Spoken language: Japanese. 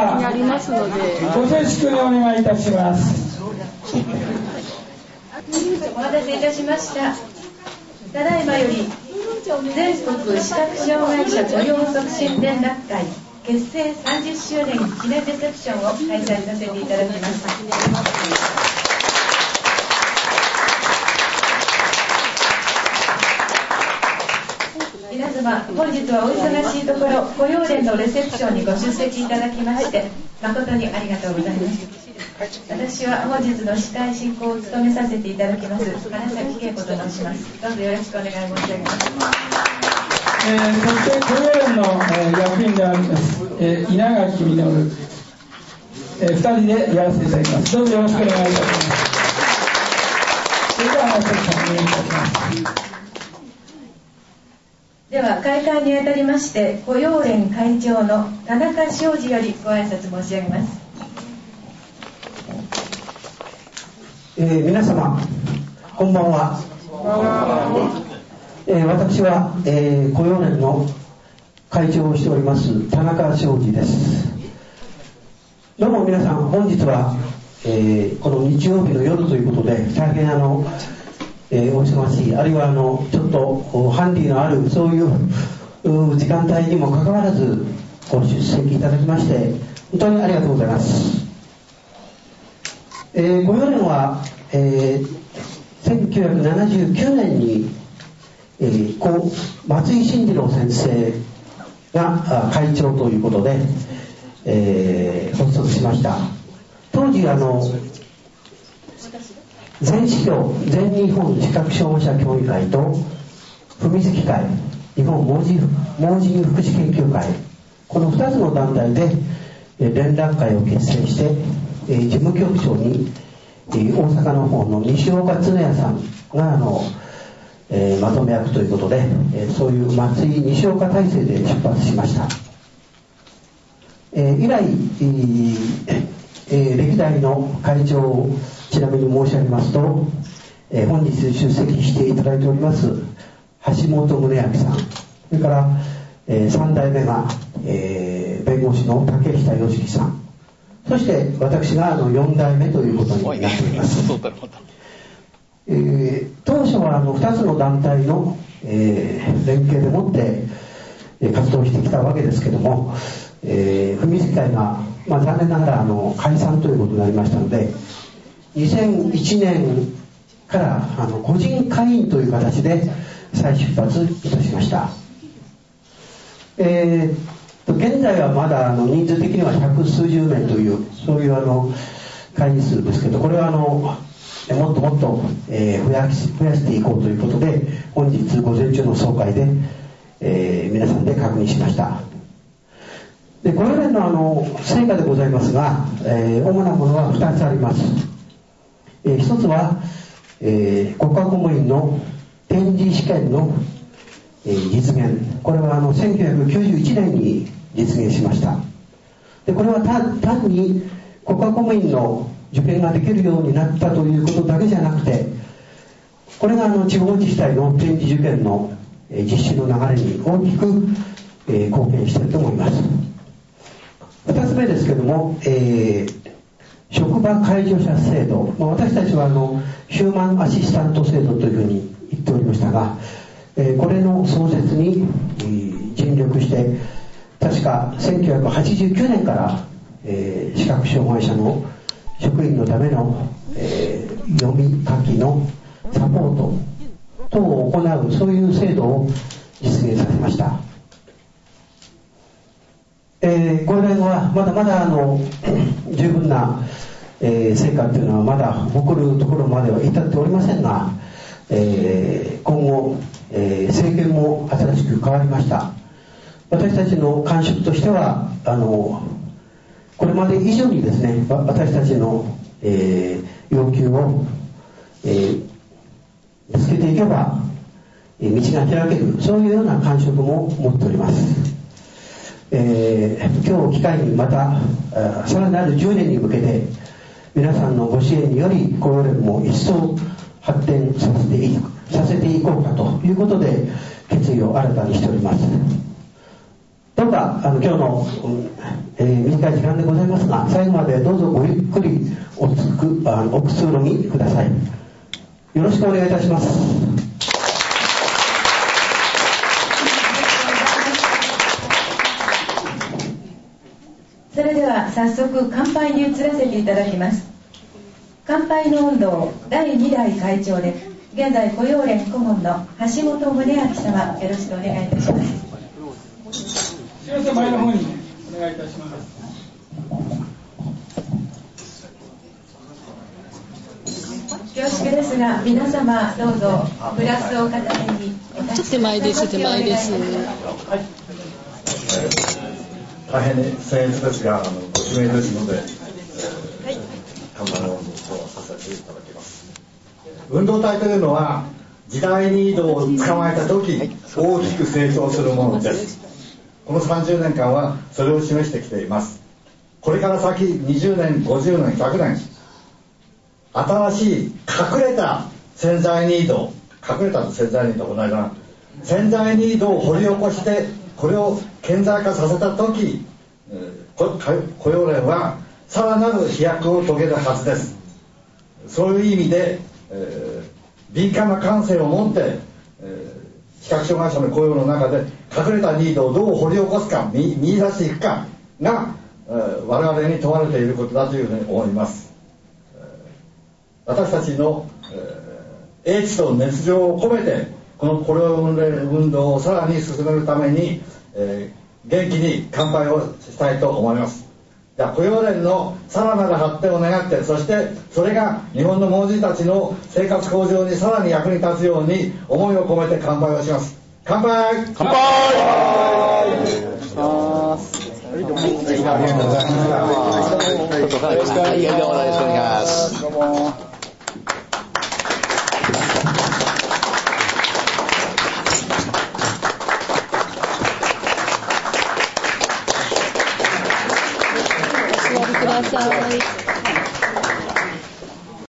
にありますので、 ご静粛にお願いいたします。 お待たせいたしました。ただいまより全国視覚障害者雇用促進連絡会結成30周年記念レセプションを開催させていただきます。皆様、本日はお忙しいところ雇用連のレセプションにご出席いただきまして誠にありがとうございます。私は本日の司会進行を務めさせていただきます金崎恵子と申します。どうぞよろしくお願い申し上げます。 そして雇用連の、役員であります、稲垣実、2人でやらせていただきます。どうぞよろしくお願いいたします。それではセクションお願いいたします。 では開会にあたりまして雇用連会長の田中昌司よりご挨拶申し上げます。 皆様こんばんは。私は、雇用連の会長をしております田中昌司です。どうも皆さん本日は、この日曜日の夜ということで大変お忙しい、あるいはちょっとハンディのあるそういう時間帯にもかかわらずご出席いただきまして本当にありがとうございます。雇用連は、1979年に、松井慎次郎先生が会長ということで、発足しました。当時全市協全日本視覚障害者協議会と文月会日本盲人福祉研究会この2つの団体で連絡会を結成して事務局長に大阪の方の西岡恒也さんがまとめ役ということでそういう松井西岡体制で出発しました。以来歴代の会長をちなみに申し上げますと、本日出席していただいております橋本宗明さん、それから、3代目が、弁護士の竹下義樹さん、そして私が4代目ということになっております。当初は2つの団体の、連携でもって活動してきたわけですけども、文月会が、残念ながら解散ということになりましたので2001年から個人会員という形で再出発いたしました。現在はまだ人数的には百数十名というそういう会員数ですけど、これはもっともっと、増やしていこうということで本日午前中の総会で、皆さんで確認しました。でこれらの成果でございますが、主なものは2つあります。一つは、国家公務員の展示試験の、実現、これは1991年に実現しました。でこれは単に国家公務員の受験ができるようになったということだけじゃなくて、これが地方自治体の展示受験の、実施の流れに大きく、貢献していると思います。2つ目ですけども、職場介助者制度、私たちはヒューマンアシスタント制度というふうに言っておりましたが、これの創設に、尽力して確か1989年から、視覚障害者の職員のための、読み書きのサポート等を行うそういう制度を実現させました。これはまだまだ十分な、成果というのはまだ誇るところまでは至っておりませんが、今後、政権も新しく変わりました。私たちの感触としてはこれまで以上にですね私たちの、要求を、ぶつけていけば道が開ける、そういうような感触も持っております。今日を機会にまたさらなる10年に向けて皆さんのご支援により雇用連も一層発展させていこうかということで決意を新たにしております。 どうか今日の、短い時間でございますが、最後までどうぞごゆっくりおくつろぎください。よろしくお願いいたします。 それでは早速乾杯に移らせていただきます。乾杯の音頭第2代会長で現在雇用連顧問の橋本宗明様、よろしくお願いいたします。 すみません、前の方にお願いいたします。 恐縮ですが、皆様どうぞグラスを片手にちょっと手前です。手前です。 はい。 大変に僭越ですが、ご指名ですので、看板をさせていただきます。運動体というのは時代ニードを捕まえた時大きく成長するものです。この30年間はそれを示してきています。これから先20年、50年、100年、新しい隠れた潜在ニード、隠れた潜在ニードと同じだな、潜在ニードを掘り起こしてこれを顕在化させた時、雇用連はさらなる飛躍を遂げるはずです。そういう意味で、敏感な感性を持って、視覚障害者の雇用の中で隠れたニードをどう掘り起こすか、見出していくかが、我々に問われていることだというふうに思います。私たちの、英知と熱情を込めてこの雇用運動をさらに進めるために、元気に乾杯をしたいと思います。じゃあ雇用連のさらなる発展を願って、そしてそれが日本の盲人たちの生活向上にさらに役に立つように思いを込めて乾杯をします。乾杯。 乾杯。 ありがとうございました。よろしくお願いします。どうも。 ください。